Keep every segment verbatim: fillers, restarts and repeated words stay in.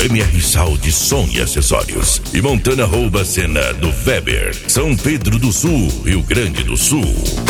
M R Saúde Som e Acessórios. E Montana rouba a cena do Weber, São Pedro do Sul, Rio Grande do Sul.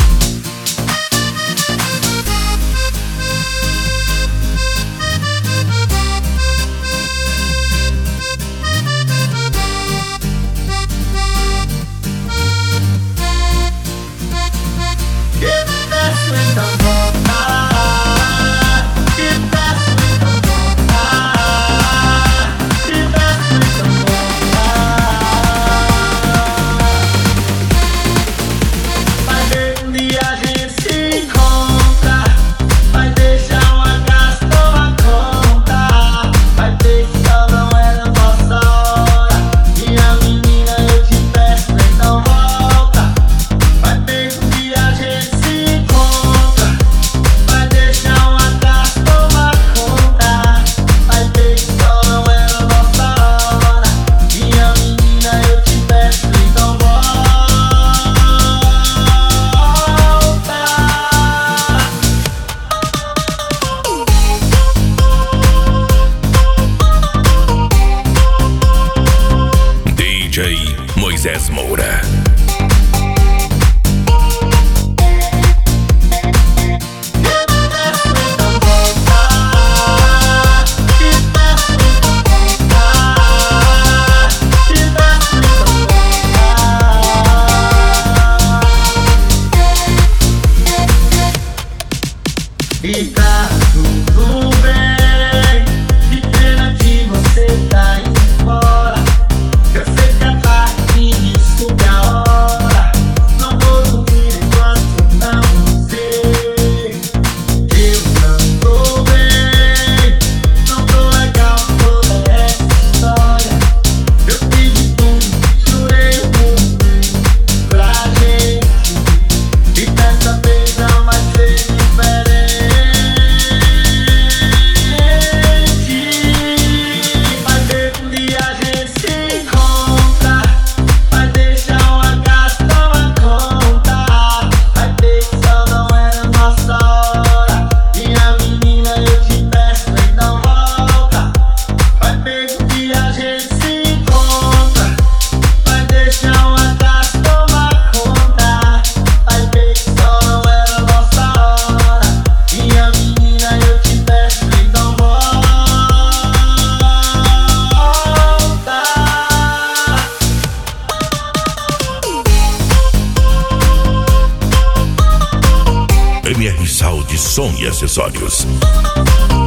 D J Moisés Moura. E tá tudo bem, que pena que você tá indo embora. Eu sei que a tarde me desculpe a hora. Não vou dormir enquanto não sei. Eu não tô bem, não tô legal toda essa história. Eu pedi tudo, jurei o mundo pra gente, e dessa vez não vai ser diferente. M R Saúde Som e Acessórios.